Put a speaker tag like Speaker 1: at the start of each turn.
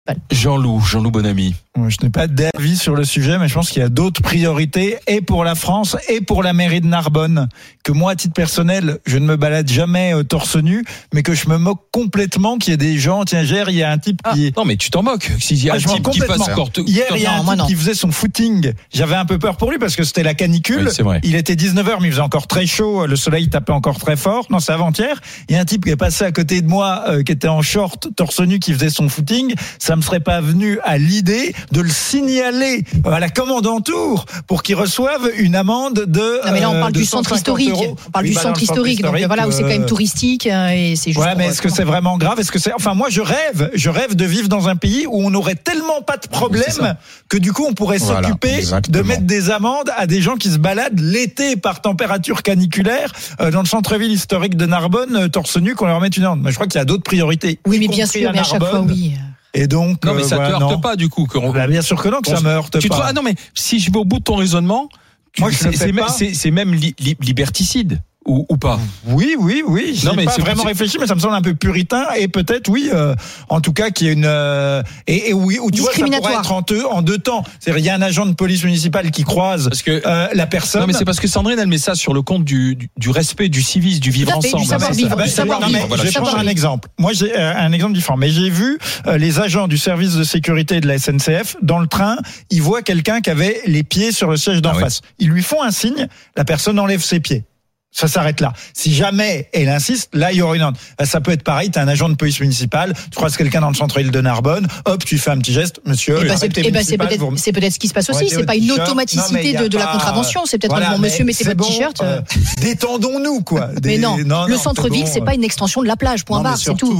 Speaker 1: Jean-Loup Bonamy.
Speaker 2: Je n'ai pas d'avis sur le sujet, mais je pense qu'il y a d'autres priorités, et pour la France, et pour la mairie de Narbonne, que moi, à titre personnel, je ne me balade jamais torse nu, mais que je me moque complètement qu'il y ait des gens, tiens, hier, il y a un type qui...
Speaker 1: Non, mais tu t'en moques. S'il y a un type qui passe
Speaker 2: Hier, il y a un type qui faisait son footing. J'avais un peu peur pour lui parce que c'était la canicule.
Speaker 1: Oui, c'est vrai.
Speaker 2: Il était 19h, mais il faisait encore très chaud. Le soleil tapait encore très fort. Non, c'est avant-hier. Il y a un type qui est passé à côté de moi, qui était en short, torse nu, qui faisait son footing. Ça me serait pas venu à l'idée de le signaler à la commandanture pour qu'il reçoive une amende de.
Speaker 3: Non, mais là, on parle du centre historique. On parle du centre historique. Donc voilà, où c'est quand même touristique et c'est juste.
Speaker 2: Ouais, mais est-ce que c'est vraiment grave? Est-ce que c'est, enfin, moi, je rêve de vivre dans un pays où on n'aurait tellement pas de problème que du coup, on pourrait s'occuper de mettre des amendes à des gens qui se baladent l'été par température caniculaire dans le centre-ville historique de Narbonne, torse nu, qu'on leur mette une amende. Mais je crois qu'il y a d'autres priorités.
Speaker 3: Oui, mais bien sûr, mais à chaque fois, oui.
Speaker 2: Et donc,
Speaker 1: non, mais ça te heurte pas, du coup.
Speaker 2: Bien sûr que non, que ça me heurte pas.
Speaker 1: Ah non, mais si je vais au bout de ton raisonnement,
Speaker 2: moi,
Speaker 1: c'est même liberticide. Ou pas?
Speaker 2: Oui.
Speaker 1: Non, mais
Speaker 2: pas
Speaker 1: c'est
Speaker 2: vraiment réfléchi, mais ça me semble un peu puritain et peut-être en tout cas qu'il y a une et oui, où tu vois, ça pourrait être en deux temps. C'est-à-dire il y a un agent de police municipale qui croise la personne.
Speaker 1: Non, mais c'est parce que Sandrine elle met ça sur le compte du respect, du civisme, du vivre ensemble.
Speaker 2: Je vais prendre un exemple. Moi j'ai un exemple différent, mais j'ai vu les agents du service de sécurité de la SNCF dans le train, ils voient quelqu'un qui avait les pieds sur le siège d'en face. Ils lui font un signe, la personne enlève ses pieds. Ça s'arrête là. Si jamais elle insiste, là il y aura une amende. Ça peut être pareil, tu es un agent de police municipale, tu croises quelqu'un dans le centre-ville de Narbonne, hop, tu fais un petit geste, monsieur.
Speaker 3: C'est peut-être ce qui se passe aussi, c'est pas une automaticité de la contravention, c'est peut-être bon, monsieur, mettez votre t-shirt.
Speaker 2: Détendons-nous, quoi.
Speaker 3: Mais non, le centre-ville, c'est pas une extension de la plage, point barre, c'est tout.